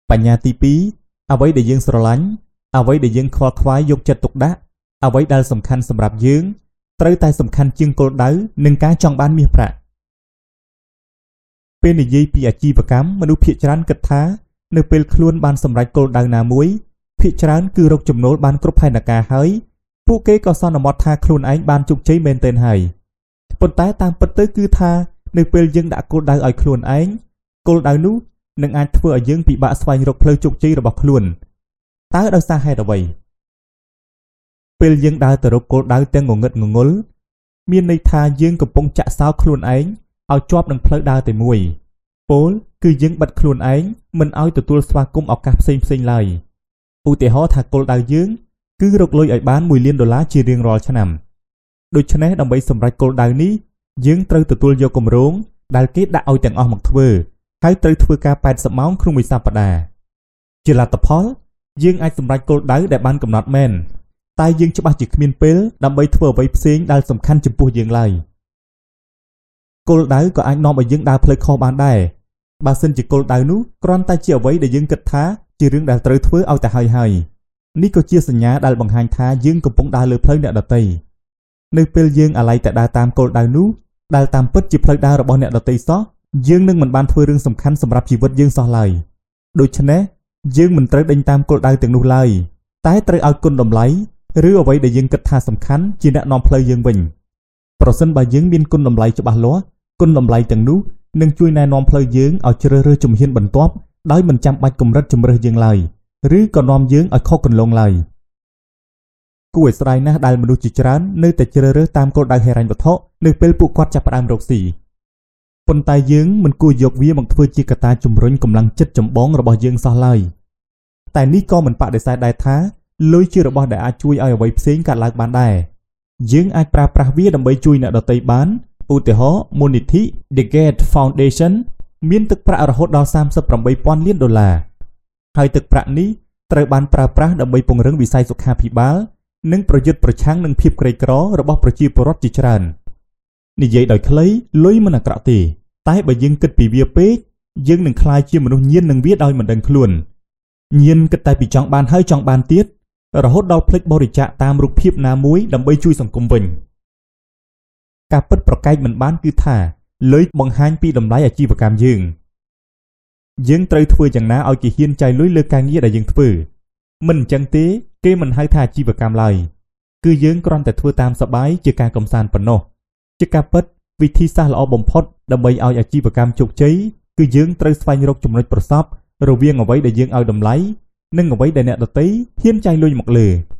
បញ្ញាទី2អ្វីដែលយើងស្រឡាញ់អ្វីដែលយើងខ្វល់ខ្វាយយកចិត្តទុកដាក់អ្វីដែលសំខាន់សម្រាប់យើងត្រូវតែសំខាន់ជាងគោលដៅនិងការចង់បានមាសប្រាក់ពេលនិយាយពីអាជីវកម្មមនុស្សភាគច្រើនគិតថានៅពេលខ្លួនបានសម្រេចគោលដៅណាមួយភាគច្រើនគឺរកចំណូលបានគ្រប់ផែនការហើយពួកគេក៏សន្មតថាខ្លួនឯងបានជោគជ័យមែនទែនហើយប៉ុន្តែតាមពិតទៅគឺថានៅពេលយើងដាក់គោលដៅឲ្យខ្លួនឯងគោលដៅនោះនឹងអាចធ្វើឲ្យយើងពិបាកស្វែងរកផ្លូវជោគជ័យរបស់ខ្លួនតើដោយសារហេតុអ្វីពេលយើងដើរទៅរកគោលដៅទាំងងងឹតងងុលមានន័យថាយើងកំពុងចាក់សោខ្លួនឯងឲ្យជាប់នឹងផ្លូវដើរតែមួយពោលគឺយើងបិទខ្លួនឯងមិនឲ្យទទួលស្វាគមន៍ឱកាសផ្សេងឡើយឧទាហរណ៍ថាគោលដៅយើងគឺរកលុយឲ្យបាន$1 លានជារៀងរាល់ឆ្នាំដូច្នេះដើម្បីសម្រេចគោលដៅនេះយើងត្រូវទទួលយកគម្រោងដែលគេដាក់ឲ្យទាំងអស់មកធ្វើហើយត្រូវធ្វើការ80ម៉ោងក្នុងមួយសប្តាហ៍ជាលទ្ធផលយើងអាចសម្រេចគោលដៅដែលបានកំណត់មែនតែយើងច្បាស់ជាគ្មានពេលដើម្បីធ្វើអ្វីផ្សេងដែលសំខាន់ចំពោះយើងឡើយគោលដៅក៏អាចនាំឲ្យយើងដើរផ្លូវខុសបានដែរបើសិនជាគោលដៅនោះគ្រាន់តែជាអ្វីដែលយើងគិតថាជារឿងដែលត្រូវធ្វើឲ្យតែហើយនេះក៏ជាសញ្ញាដែលបង្ហាញថាយើងកំពុងដើរលើផ្លូវអ្នកដទៃនៅពេលយើងអាឡ័យតែដើរតាមគោលដៅនោះដែលតាមពិតជាផ្លូវដើររបស់អ្នកដទៃសោះយើងនឹងមិនបានធ្វើរឿងសំខាន់សម្រាប់ជីវិតយើងសោះឡើយដូច្នេះយើងមិនត្រូវដេញតាមគោលដៅទាំងនោះឡើយតែត្រូវឲ្យគុណតម្លៃឬអ្វីដែលយើងគិតថាសំខាន់ជាអ្នកនាំផ្លូវយើងវិញប្រសិនបើយើងមានគុណតម្លៃច្បាស់លាស់គុណតម្លៃទាំងនោះនឹងជួយណែនាំផ្លូវយើងឲ្យជ្រើសរើសជំហានបន្ទាប់ដោយមិនចាំបាច់កម្រិតជម្រើសយើងឡើយឬក៏នាំយើងឲ្យខុសគន្លងឡើយគួរឲ្យស្ដាយណាស់ដែលមនុស្សជាច្រើននៅតែជ្រើសរើសតាមគោលដៅហិរញ្ញវត្ថុនៅពេលពួកគាត់ចាប់ផ្ដើមរកស៊ីប៉ុន្តែយើងមិនគួរយកវាមកធ្វើជាកត្តាជំរុញកម្លាំងចិត្តចម្បងរបស់យើងសោះឡើយតែនេះក៏មិនបដិសេធដែរថាលុយជារបស់ដែលអាចជួយឲ្យអ្វីផ្សេងកើតឡើងបានដែរយើងអាចប្រើប្រាស់វាដើម្បីជួយអ្នកដទៃបានឧទាហរណ៍មូលនិធិ The Gates Foundation មានទឹកប្រាក់រហូតដល់$38,000 លានហើយទឹកប្រាក់នេះត្រូវបានប្រើប្រាស់ដើម្បីពង្រឹងវិស័យសុខាភិបាលនិងប្រយុទ្ធប្រឆាំងនឹងភាពក្រីក្ររបស់ប្រជាពលរដ្ឋជាច្រើននិយាយដោយខ្លីលុយមិនអាក្រក់ទេតែបើយើងគិតពីវាពេកយើងនឹងក្លាយជាមនុស្សញៀននឹងវាដោយមិនដឹងខ្លួនញៀនគិតតែពីចង់បានហើយចង់បានទៀតរហូតដល់ភ្លេចបរិច្ចាគតាមរូបភាពណាមួយដើម្បីជួយសង្គមវិញការពិតប្រកែកមិនបានគឺថាលុយបង្ហាញពីតម្លៃអាជីវកម្មយើងត្រូវធ្វើយ៉ាងណាឲ្យគេហ៊ានចាយលុយលើការងារដែលយើងធ្វើមិនអញ្ចឹងទេគេមិនហៅថាអាជីវកម្មឡើយគឺយើងគ្រាន់តែធ្វើតាមសប្បាយជាការកំសាន្តប៉ុណ្ណោះជាការពិតវិធីសាស្ត្រល្អបំផុតដើម្បីឲ្យអាជីវកម្មជោគជ័យគឺយើងត្រូវស្វែងរកចំណុចប្រសព្វរវាងអ្វីដែលយើងឲ្យតម្លៃនិងអ្វីដែលអ្នកដទៃហ៊ានចាយលុយមកលើ